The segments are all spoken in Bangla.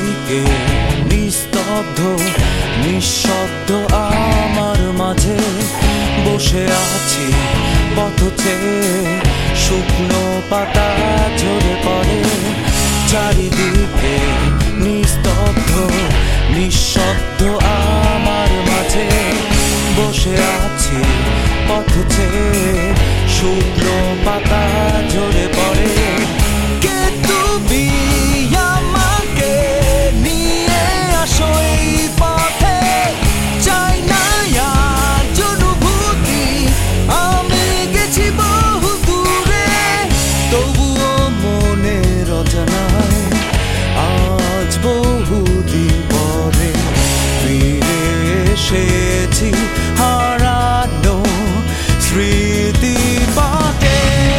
চারিদিকে নিস্তব্ধ নিঃশব্দ আমার মাঝে বসে আছি পথ চেয়ে শুকনো পাতা ঝরে পড়ে চারিদিকে নিস্তব্ধ নিঃশব্দ আমার মাঝে বসে আছি পথ চেয়ে শুকনো পাতা ঝরে পড়ে কে তুমি আমাকে নিয়ে আসো এই পথে চাই না আজ অনুভূতি আমি গেছি বহু দূরে তবুও মনের অজানায় আজ বহুদিন পরে ফিরে এসেছি হারানো স্মৃতি পাকে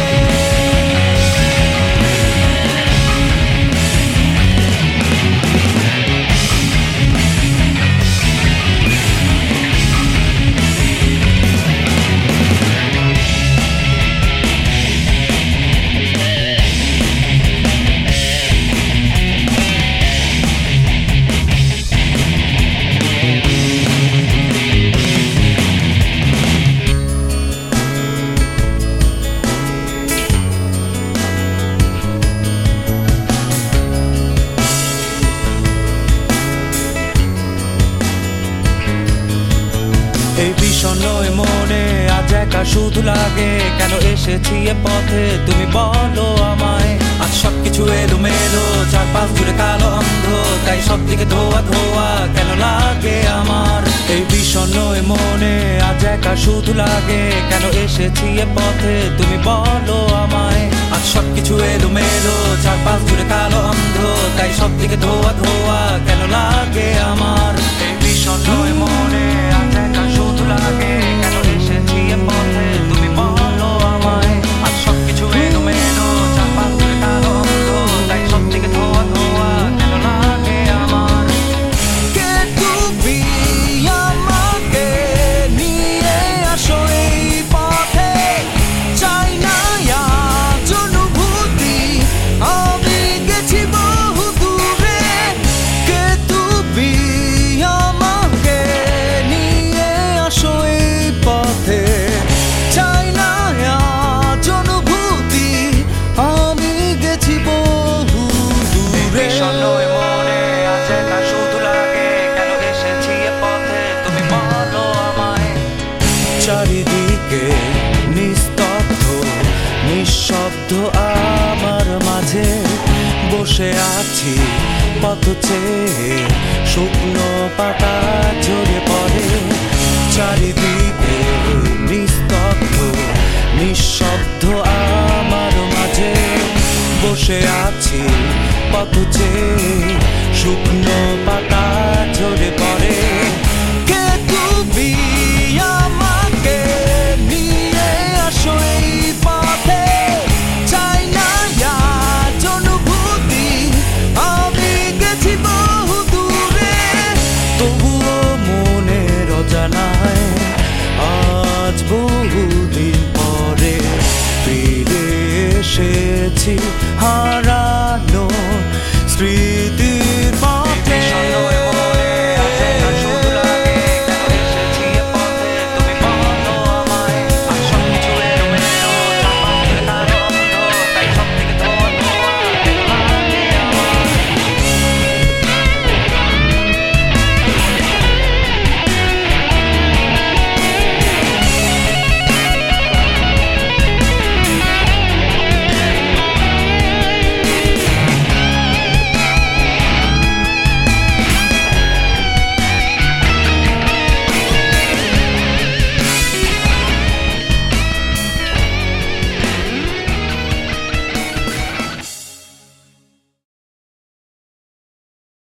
এই বিষণ্ণ মনে আজ একা শুধু লাগে কেন এসেছি এ পথে তুমি বলো আমায় আজ সবকিছু এলোমেলো চারপাশ জুড়ে কালো অন্ধ তাই সব দিকে ধোয়া ধোয়া কেন লাগে আমার এই বিষণ্ণ মনে আজ একা শুধু লাগে কেন এসেছি এ পথে তুমি বলো আমায় আজ সবকিছু এলোমেলো চারপাশ জুড়ে কালো অন্ধ তাই সব দিকে ধোয়া ধোয়া কেন লাগে আমার এই বিষণ্ণ মনে আজ একা শুধু লাগে কেন এসেছি এ পথে তুমি বলো আমায় আজ সবকিছু এলোমেলো চারপাশ জুড়ে কালো অন্ধ তাই সব দিকে ধোয়া ধোয়া কেন লাগে আমার কে তুমি আমাকে নিয়ে আসো এই পথে চাই না আজ অনুভূতি আমি গেছি বহু দূরে কে তুমি আমাকে নিয়ে আসো এই পথে চাই না আজ অনুভূতি আমি গেছি বহু দূরে মনে আছে তা শুধু লাগে কেন এসেছি এ পথে তুমি বলো আমায় চারিদিকে নিস্তব্ধ নিঃশব্দ আমার মাঝে বসে আছি পথ চেয়ে শুকনো পাতা ঝরে পড়ে চারিদিকে নিস্তব্ধ নিঃশব্দ আমার মাঝে বসে আছি পথ চেয়ে